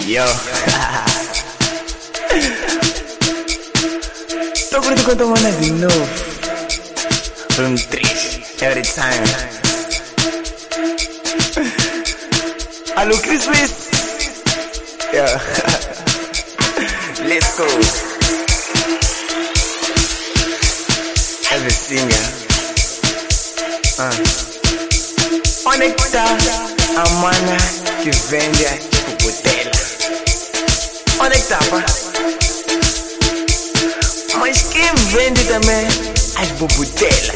Yo. Tô curto quando eu mando de novo. From 3 every time. Alô, Christmas. Yo. Let's go. Every singer. Onde é que tá a mana que vende a botella? Onde é que tá, pá? Mas quem vende também as bubutelas?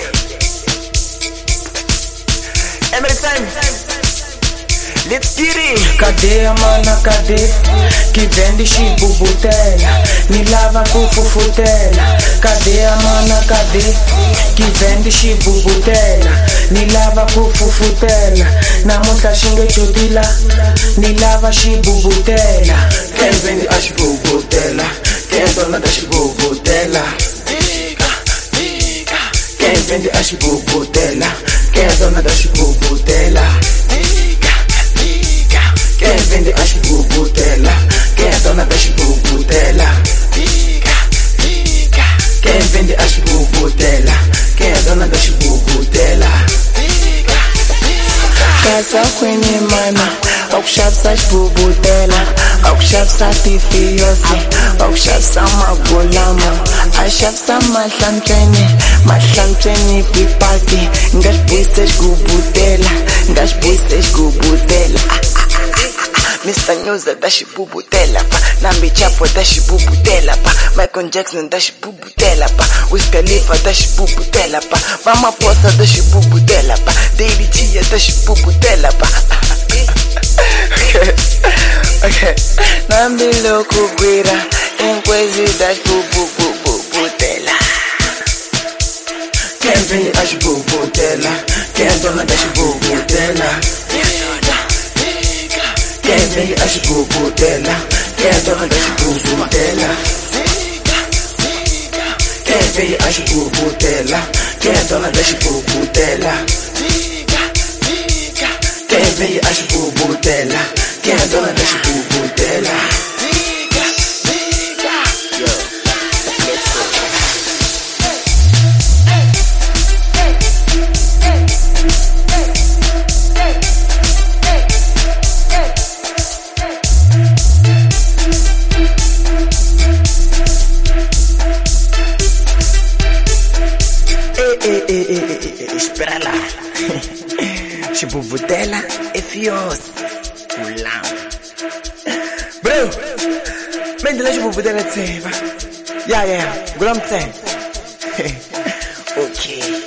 Every time. Let's get it. Cadê a mana, cadê? Que vende chibubutela, me lava com fufutela. Cadê a mana, cadê? Que vende chibubutela, me lava com fufutela. Na monta xinga chutila, me lava chibubutela. Quem vende a chibubutela? Quem é dona da chibubutela? Diga, diga. Quem vende a chibubutela? Quem é dona da chibubutela? Quem vende a chibubutela? Quem é dona da chibubutela? Diga, diga. Quem vende a chibubutela? Quem é dona da chibubutela? Diga, diga. Casa kwenye mana, wakushafisa chibubutela, wakushafisa tifiyose, wakushafisa magulamo, ashafisa mahlantreni pipaki. Ngashibuyise chibubutela, ngashibuyise chibubutela. Mr. News da chibubutela pa, Nambi Chapo da chibubutela pa, Michael Jackson da chibubutela pa, Wiz Khalifa da chibubutela pa, Mama Posa da chibubutela pa, Daily Tia da chibubutela pa. Okay. Nambi loku gwira, enkwezi da chibubutela. Quem vende a chibubutela? Quem é dona da chibubutela? Quem vende a chibubutela? Quem é dona da chibubutela? Quem vende a chibubutela? Quem é dona da chibubutela? Quem vende a chibubutela? Quem é dona da chibubutela? Espera lá. Chibubutela é fios. Ulam. Bro, mende lá chibubutela tseva. Yeah. Gulam tse. Okay.